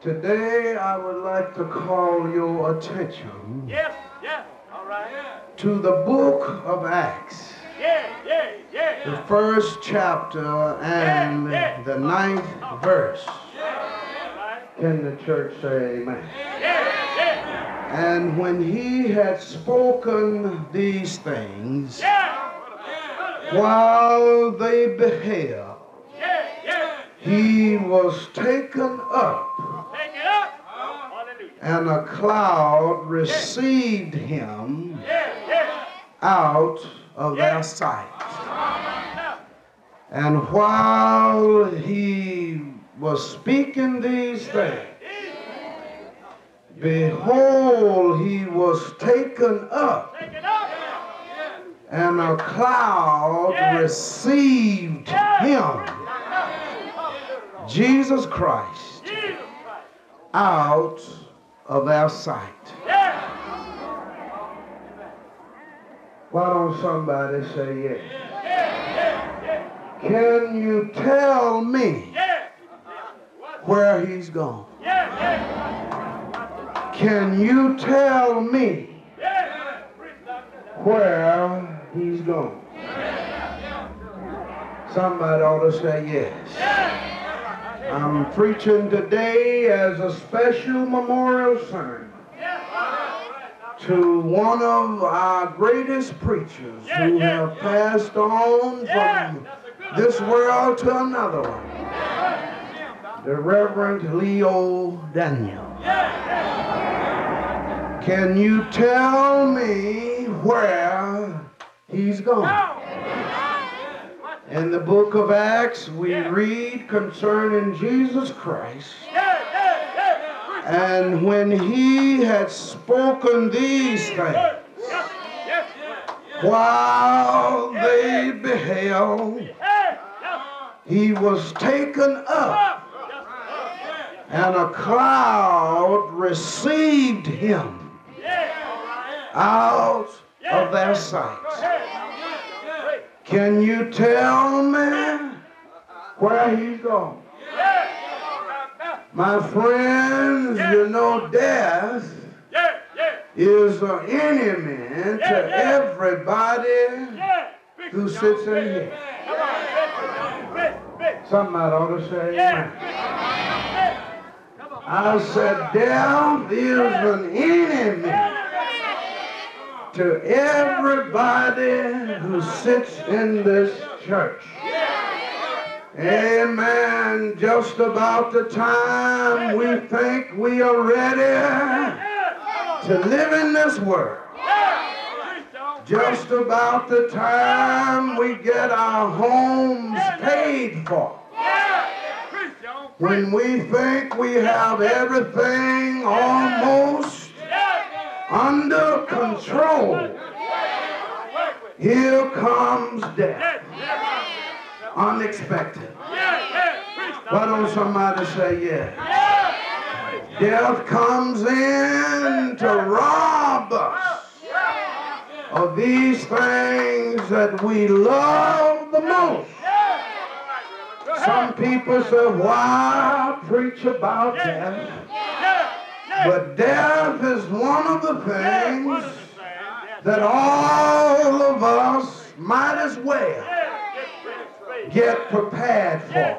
Today I would like to call your attention All right. to the book of Acts, the first chapter and the 9th verse. Can the church say amen? And when he had spoken these things, while they beheld, he was taken up, and a cloud received him out of their sight. And while he was speaking these things, behold, he was taken up, and a cloud received him, Jesus Christ, out of our sight. Why don't somebody say yes? Can you tell me where he's gone? Can you tell me where he's gone? Somebody ought to say yes. I'm preaching today as a special memorial sermon to one of our greatest preachers who have passed on from this world to another one, the Reverend Leo Daniel. Can you tell me where he's gone? In the book of Acts, we read concerning Jesus Christ. And when he had spoken these things, while they beheld, he was taken up, and a cloud received him out of their sight. Can you tell me where he's gone? My friends, you know death is an enemy to everybody who sits in here. Somebody ought to say amen. I said death is an enemy to everybody who sits in this church. Amen. Just about the time we think we are ready to live in this world, just about the time we get our homes paid for, when we think we have everything almost under control, here comes death. Unexpected. Why don't somebody say yes? Death comes in to rob us of these things that we love the most. Some people say, why preach about death? But death is one of the things that all of us might as well get prepared for.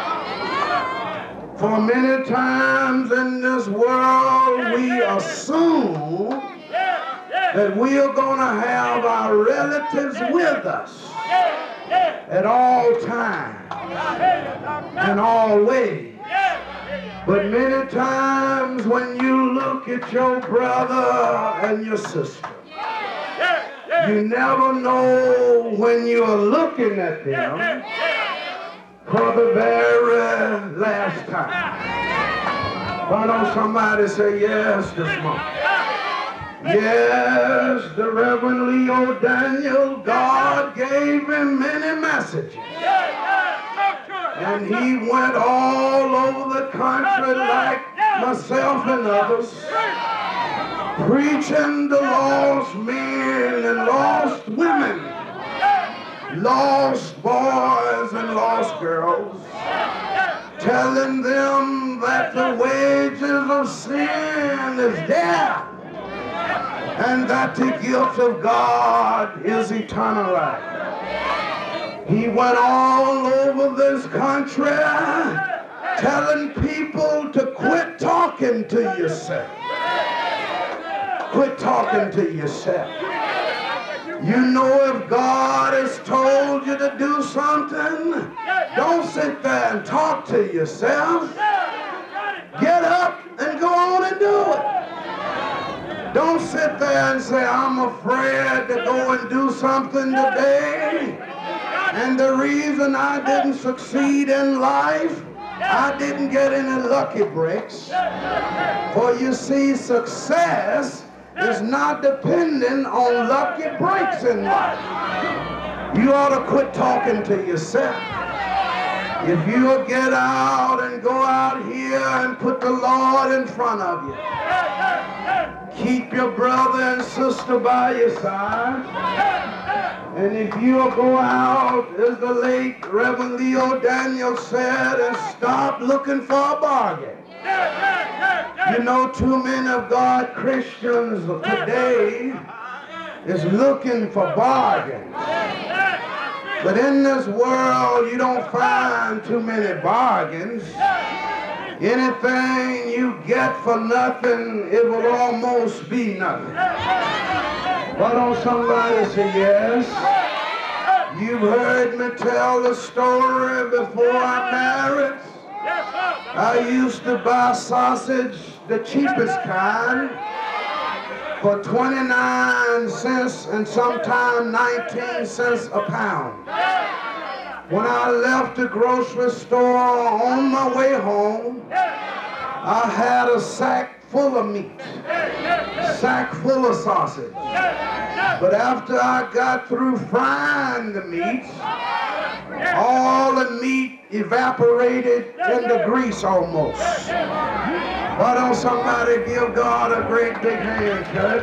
For many times in this world we assume that we are going to have our relatives with us at all times and all ways. But many times when you look at your brother and your sister, you never know when you are looking at them for the very last time. Why don't somebody say yes this morning? Yes, the Reverend Leo Daniel, God gave him many messages. And he went all over the country like myself and others, preaching to lost men and lost women, lost boys and lost girls, telling them that the wages of sin is death, and that the gift of God is eternal life. He went all over this country telling people to quit talking to yourself. Quit talking to yourself. You know, if God has told you to do something, don't sit there and talk to yourself. Get up and go on and do it. Don't sit there and say, I'm afraid to go and do something today. And the reason I didn't succeed in life, I didn't get any lucky breaks. For you see, success is not dependent on lucky breaks in life. You ought to quit talking to yourself. If you'll get out and go out here and put the Lord in front of you, keep your brother and sister by your side, and if you'll go out, as the late Reverend Leo Daniels said, and stop looking for a bargain. You know, too many of God Christians today is looking for bargains. But in this world, you don't find too many bargains. Anything you get for nothing, it will almost be nothing. Why don't somebody say yes? You've heard me tell the story before I married. I used to buy sausage, the cheapest kind, for 29 cents and sometimes 19 cents a pound. When I left the grocery store on my way home, I had a sack full of meat, sack full of sausage. But after I got through frying the meat, all the meat evaporated into grease almost. Why don't somebody give God a great big hand, church?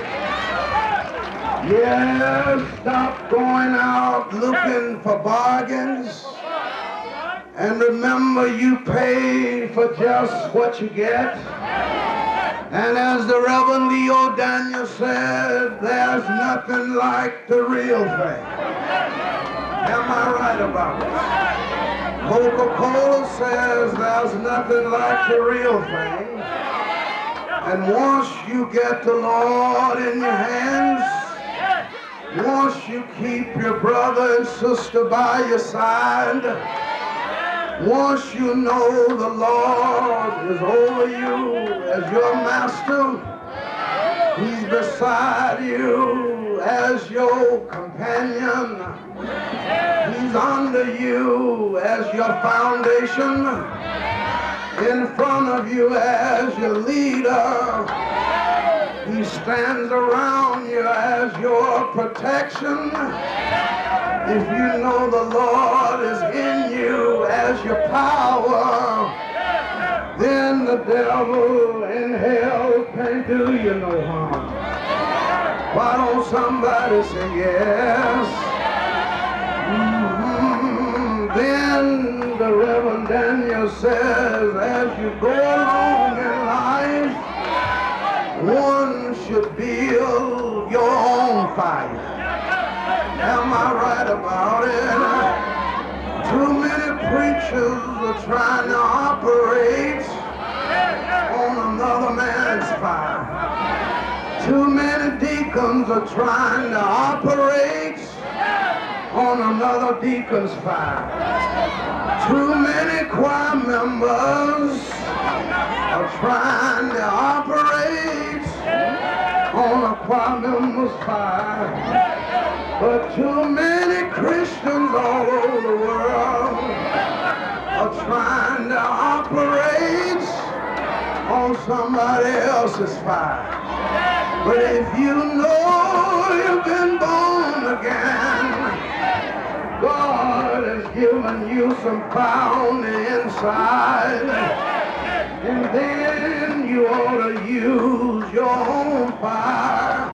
Yes, stop going out looking for bargains. And remember, you pay for just what you get. And as the Reverend Leo Daniels said, there's nothing like the real thing. Am I right about it? Coca-Cola says there's nothing like the real thing. And once you get the Lord in your hands, once you keep your brother and sister by your side, once you know the Lord is over you as your master, He's beside you as your companion, He's under you as your foundation, in front of you as your leader, He stands around you as your protection. If you know the Lord is in you as your power, then the devil in hell can't do you no harm. Why don't somebody say yes? Then the Reverend Daniel says, as you go along in life, one should build your own fire. Am I right about it? Too many preachers are trying to operate on another man's fire. Too many deacons are trying to operate on another deacon's fire. Too many choir members are trying to operate on a choir member's fire. But too many Christians all over the world are trying to operate on somebody else's fire. But if you know you've been born again, God has given you some power on the inside, and then you ought to use your own fire.